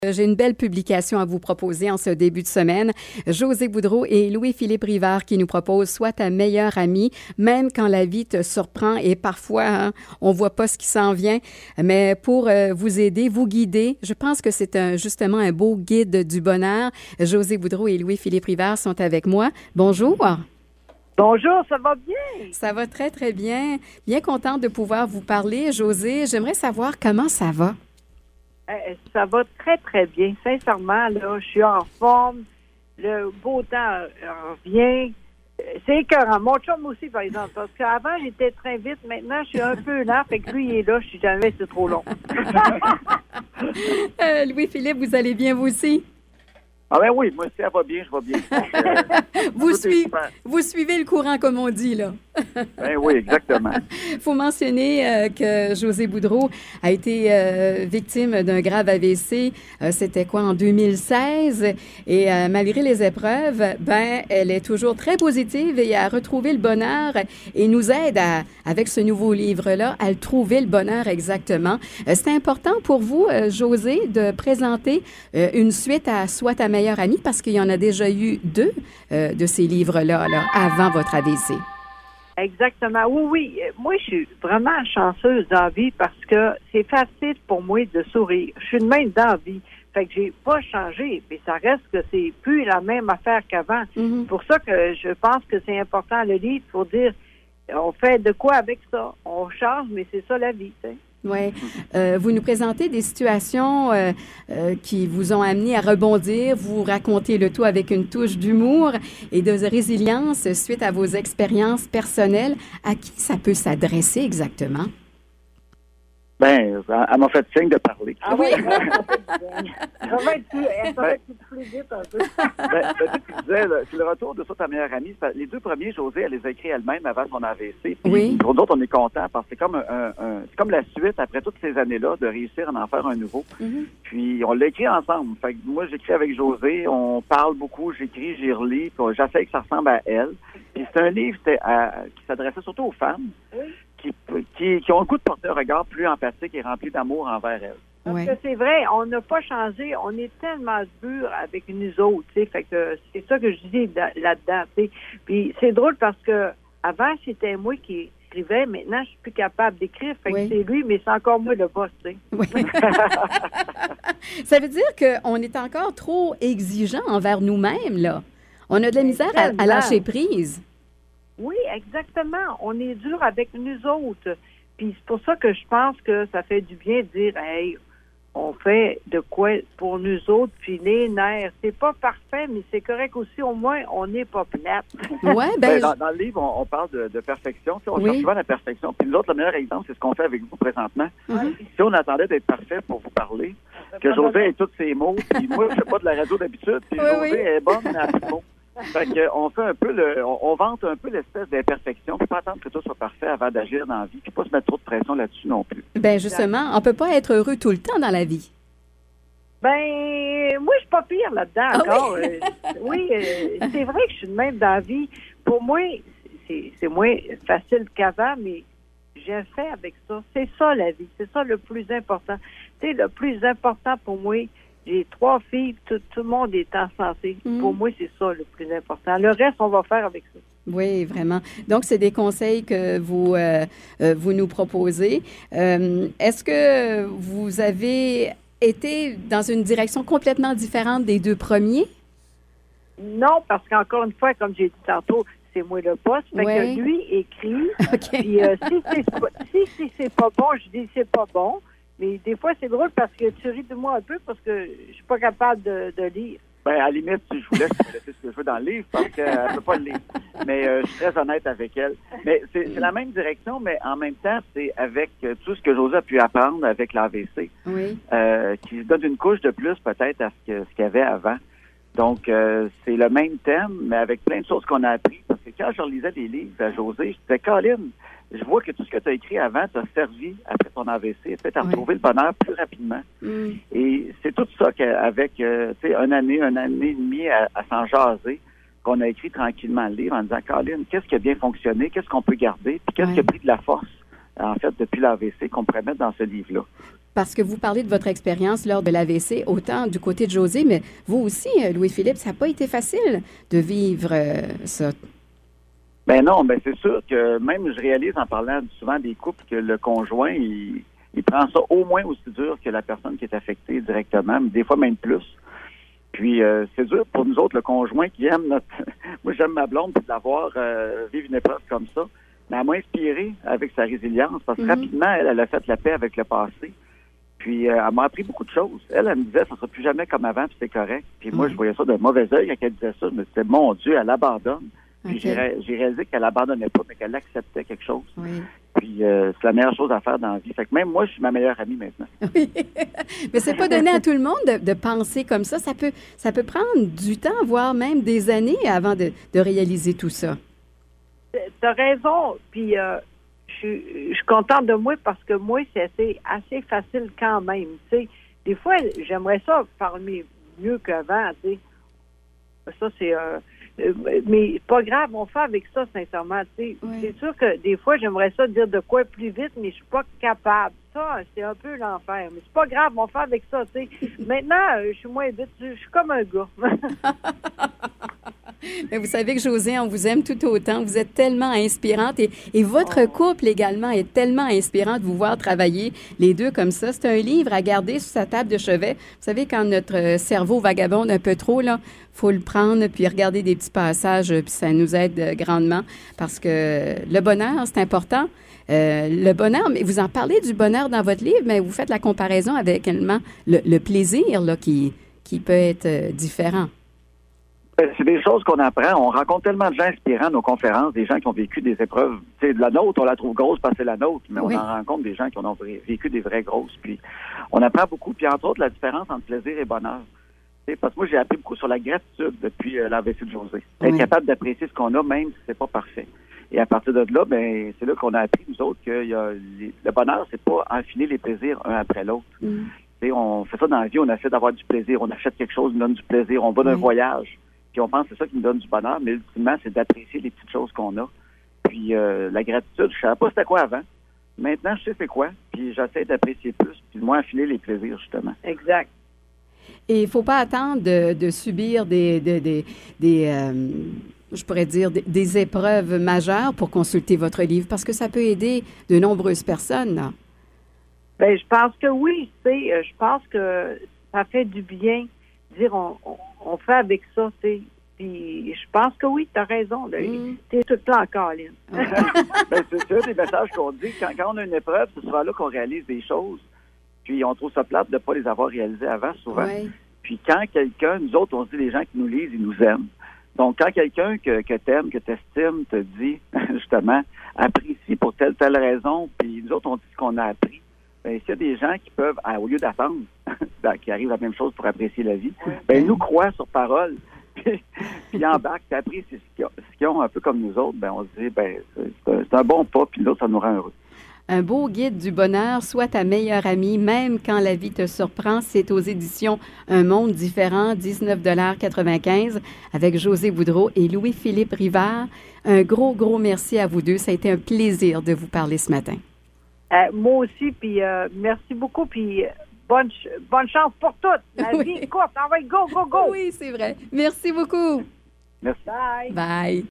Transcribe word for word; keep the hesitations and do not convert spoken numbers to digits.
J'ai une belle publication à vous proposer en ce début de semaine. José Boudreau et Louis-Philippe Rivard qui nous proposent « Sois ta meilleure amie », même quand la vie te surprend et parfois hein, on voit pas ce qui s'en vient. Mais pour euh, vous aider, vous guider, je pense que c'est un, justement un beau guide du bonheur. José Boudreau et Louis-Philippe Rivard sont avec moi. Bonjour. Bonjour, ça va bien? Ça va très, très bien. Bien contente de pouvoir vous parler. José, j'aimerais savoir comment ça va. Euh, ça va très, très bien. Sincèrement, là, je suis en forme. Le beau temps euh, revient. Euh, C'est écœurant. Mon chum aussi, par exemple. Parce qu'avant, j'étais très vite. Maintenant, je suis un peu lent. Fait que lui, il est là. Je suis jamais, c'est trop long. euh, Louis-Philippe, vous allez bien vous aussi? Ah ben oui, moi aussi, ça va bien, je vais bien. Euh, vous, suivez, vous suivez le courant, comme on dit, là. Ben oui, exactement. Il faut mentionner euh, que José Boudreau a été euh, victime d'un grave A V C. Euh, c'était quoi, en deux mille seize? Et euh, malgré les épreuves, ben, elle est toujours très positive et a retrouvé le bonheur et nous aide, à, avec ce nouveau livre-là, à le trouver, le bonheur exactement. Euh, c'est important pour vous, euh, José, de présenter euh, une suite à Sois ta meilleure amie parce qu'il y en a déjà eu deux euh, de ces livres-là là, avant votre A V C. Exactement. Oui, oui. Moi, je suis vraiment chanceuse dans la vie parce que c'est facile pour moi de sourire. Je suis de même dans la vie. Fait que j'ai pas changé, mais ça reste que c'est plus la même affaire qu'avant. Mm-hmm. C'est pour ça que je pense que c'est important le livre pour dire on fait de quoi avec ça? On change, mais c'est ça la vie, tu sais. Oui. Euh, vous nous présentez des situations euh, euh, qui vous ont amené à rebondir. Vous racontez le tout avec une touche d'humour et de résilience suite à vos expériences personnelles. À qui ça peut s'adresser exactement? Ben, elle m'a fait signe de parler. Ah oui? Ça va être plus, ça va être plus vite un peu. Ben, ben, tu disais, c'est le retour de Sois ta meilleure amie. Les deux premiers, José, elle les a écrits elle-même avant son A V C. Puis, oui. Pour d'autres, on est contents parce que c'est comme, un, un, c'est comme la suite, après toutes ces années-là, de réussir à en faire un nouveau. Mm-hmm. Puis, on l'a écrit ensemble. Fait que moi, j'écris avec José, on parle beaucoup, j'écris, j'y relis, puis j'essaie que ça ressemble à elle. Puis c'est un livre à, qui s'adressait surtout aux femmes. Oui. Qui, qui, qui ont le goût de porter un regard plus empathique et rempli d'amour envers elles. Parce oui. que c'est vrai, on n'a pas changé, on est tellement dur avec nous autres, tu sais, fait que c'est ça que je dis là-dedans, tu sais. Puis c'est drôle parce que avant c'était moi qui écrivais, maintenant je suis plus capable d'écrire, fait oui. que c'est lui, mais c'est encore moi le boss, tu sais. Oui. Ça veut dire qu'on est encore trop exigeant envers nous-mêmes, là. On a de la misère à, à lâcher prise. Oui, exactement. On est dur avec nous autres. Puis c'est pour ça que je pense que ça fait du bien de dire, hey, on fait de quoi pour nous autres, puis les nerfs. C'est pas parfait, mais c'est correct aussi. Au moins, on n'est pas plate. Ouais, ben, dans, dans le livre, on, on parle de, de perfection. Tu sais, on oui. cherche souvent la perfection. Puis nous autres, le meilleur exemple, c'est ce qu'on fait avec vous présentement. Mm-hmm. Si on attendait d'être parfait pour vous parler, que José ait tous ses mots, puis moi, je fais pas de la radio d'habitude, puis oui, José oui. est bonne, mais elle a plus de mots. Fait que, on fait un peu le, on, on vante un peu l'espèce d'imperfection, puis pas attendre que tout soit parfait avant d'agir dans la vie, puis pas se mettre trop de pression là-dessus non plus. Ben justement, on peut pas être heureux tout le temps dans la vie. Ben, moi, je suis pas pire là-dedans ah, encore. Oui, euh, oui euh, c'est vrai que je suis de même dans la vie. Pour moi, c'est, c'est moins facile qu'avant, mais j'ai fait avec ça. C'est ça la vie. C'est ça le plus important. Tu sais, le plus important pour moi. J'ai trois filles, tout, tout le monde est en santé. Mm. Pour moi, c'est ça le plus important. Le reste, on va faire avec ça. Oui, vraiment. Donc, c'est des conseils que vous, euh, euh, vous nous proposez. Euh, est-ce que vous avez été dans une direction complètement différente des deux premiers? Non, parce qu'encore une fois, comme j'ai dit tantôt, c'est moi le boss. Fait ouais. que lui écrit. Okay. Puis euh, si, c'est, si, si c'est pas bon, je dis c'est pas bon. Mais des fois, c'est drôle parce que tu ris de moi un peu parce que je suis pas capable de, de lire. Ben, à la limite, si je vous laisse, je vais laisser ce que je veux dans le livre parce qu'elle ne peut pas le lire. Mais euh, je suis très honnête avec elle. Mais c'est, c'est la même direction, mais en même temps, c'est avec euh, tout ce que José a pu apprendre avec l'A V C. Oui. Euh, qui donne une couche de plus peut-être à ce, que, ce qu'il y avait avant. Donc, euh, c'est le même thème, mais avec plein de choses qu'on a appris. Parce que quand je relisais des livres à José, je disais, Colin, je vois que tout ce que tu as écrit avant t'a servi après ton A V C, peut-être à retrouver oui. le bonheur plus rapidement. Mm. Et c'est tout ça qu'avec, euh, tu sais, une année, une année et demie à, à s'en jaser, qu'on a écrit tranquillement le livre en disant, Colin, qu'est-ce qui a bien fonctionné, qu'est-ce qu'on peut garder, puis qu'est-ce oui. qui a pris de la force, en fait, depuis l'A V C qu'on pourrait mettre dans ce livre-là. parce que vous parlez de votre expérience lors de l'A V C, autant du côté de Josée, mais vous aussi, Louis-Philippe, ça n'a pas été facile de vivre euh, ça. Ben non, ben c'est sûr que même je réalise en parlant souvent des couples que le conjoint, il, il prend ça au moins aussi dur que la personne qui est affectée directement, mais des fois même plus. Puis euh, c'est dur pour nous autres, le conjoint qui aime notre... Moi, j'aime ma blonde, puis de la voir euh, vivre une épreuve comme ça. Mais elle m'a inspiré avec sa résilience, parce que mm-hmm. rapidement, elle, elle a fait la paix avec le passé. Puis euh, elle m'a appris beaucoup de choses. Elle, elle me disait, ça sera plus jamais comme avant, puis c'est correct. Puis mm-hmm. moi, je voyais ça d'un mauvais œil quand elle disait ça. Je me disais, mon Dieu, elle abandonne. Puis okay. j'ai, j'ai réalisé qu'elle abandonnait pas, mais qu'elle acceptait quelque chose. Oui. Puis euh, c'est la meilleure chose à faire dans la vie. Fait que même moi, je suis ma meilleure amie maintenant. Oui. Mais c'est pas donné à tout le monde de, de penser comme ça. Ça peut, ça peut prendre du temps, voire même des années avant de, de réaliser tout ça. T'as raison. Puis euh, je suis contente de moi parce que moi, c'est assez, assez facile quand même. Tu sais, des fois, j'aimerais ça parler mieux qu'avant. Tu sais, ça c'est. Euh, mais pas grave, on fait avec ça, sincèrement. Tu sais. Oui. C'est sûr que des fois, j'aimerais ça dire de quoi plus vite, mais je suis pas capable. Ça, c'est un peu l'enfer. Mais c'est pas grave, on fait avec ça. Tu sais. Maintenant, je suis moins vite. Je suis comme un gars. Mais vous savez que Josée, on vous aime tout autant. Vous êtes tellement inspirante et, et votre oh. couple également est tellement inspirant de vous voir travailler les deux comme ça. C'est un livre à garder sur sa table de chevet. Vous savez, quand notre cerveau vagabonde un peu trop, là, faut le prendre puis regarder des petits passages, puis ça nous aide grandement parce que le bonheur, c'est important. Euh, le bonheur, mais vous en parlez du bonheur dans votre livre, mais vous faites la comparaison avec également le, le plaisir là, qui, qui peut être euh, différent. C'est des choses qu'on apprend. On rencontre tellement de gens inspirants à nos conférences, des gens qui ont vécu des épreuves. Tu sais, la nôtre, on la trouve grosse parce que c'est la nôtre, mais oui. on en rencontre des gens qui ont vécu des vraies grosses. Puis on apprend beaucoup. Puis entre autres, la différence entre plaisir et bonheur. Tu sais, parce que moi, j'ai appris beaucoup sur la gratitude depuis euh, l'A V C de Josée. Oui. Être capable d'apprécier ce qu'on a, même si c'est pas parfait. Et à partir de là, ben c'est là qu'on a appris, nous autres, que y a les, le bonheur, c'est pas enfiler les plaisirs un après l'autre. Mm. Tu sais, on fait ça dans la vie, on essaie d'avoir du plaisir. On achète quelque chose, on donne du plaisir. On va d'un oui. voyage. Puis on pense que c'est ça qui nous donne du bonheur, mais ultimement, c'est d'apprécier les petites choses qu'on a. Puis euh, la gratitude, je ne savais pas c'était quoi avant. Maintenant, je sais c'est quoi, puis j'essaie d'apprécier plus, puis de moins affiler les plaisirs, justement. Exact. Et il ne faut pas attendre de, de subir des, des, des, des euh, je pourrais dire, des, des épreuves majeures pour consulter votre livre, parce que ça peut aider de nombreuses personnes. Là. Bien, je pense que oui, tu sais, je pense que ça fait du bien dire on, on, on fait avec ça, tu sais. Puis je pense que oui, tu as raison. Mm. Tu es tout le temps encore, Lynn. ben, c'est ça, des messages qu'on dit. Quand, quand on a une épreuve, c'est souvent là qu'on réalise des choses. Puis on trouve ça plate de ne pas les avoir réalisées avant, souvent. Oui. Puis quand quelqu'un, nous autres, on se dit les gens qui nous lisent, ils nous aiment. Donc quand quelqu'un que, que t'aimes, que t'estimes, te dit, justement, apprécie pour telle, telle raison, puis nous autres, on dit ce qu'on a appris. Ben, s'il y a des gens qui peuvent, au lieu d'attendre, ben, qui arrivent à la même chose pour apprécier la vie, oui. ben, nous croient sur parole, puis, puis embarquent, puis apprécient ce qu'ils, ont, ce qu'ils ont un peu comme nous autres, ben, on se dit, ben, c'est, c'est un bon pas, puis l'autre, ça nous rend heureux. Un beau guide du bonheur, sois ta meilleure amie, même quand la vie te surprend. C'est aux éditions Un monde différent, dix-neuf dollars quatre-vingt-quinze, avec Josée Boudreau et Louis-Philippe Rivard. Un gros, gros merci à vous deux. Ça a été un plaisir de vous parler ce matin. Euh, moi aussi, puis euh, merci beaucoup, puis bonne, ch- bonne chance pour toutes. La oui. vie est courte, on va go, go, go! Oui, c'est vrai. Merci beaucoup. Merci. Bye. Bye.